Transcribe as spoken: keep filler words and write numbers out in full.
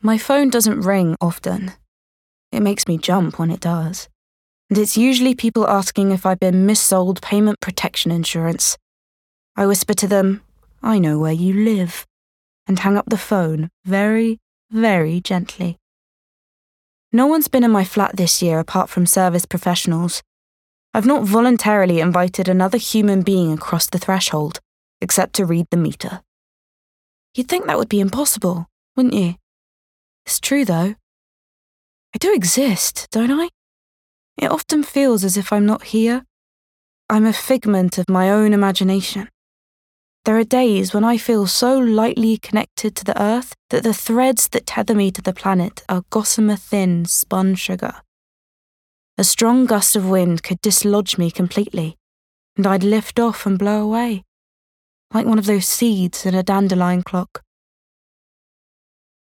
My phone doesn't ring often. It makes me jump when it does. And it's usually people asking if I've been missold payment protection insurance. I whisper to them, "I know where you live," and hang up the phone very, very gently. No one's been in my flat this year apart from service professionals. I've not voluntarily invited another human being across the threshold, except to read the meter. You'd think that would be impossible, wouldn't you? It's true, though. I do exist, don't I? It often feels as if I'm not here. I'm a figment of my own imagination. There are days when I feel so lightly connected to the earth that the threads that tether me to the planet are gossamer-thin spun sugar. A strong gust of wind could dislodge me completely, and I'd lift off and blow away, like one of those seeds in a dandelion clock.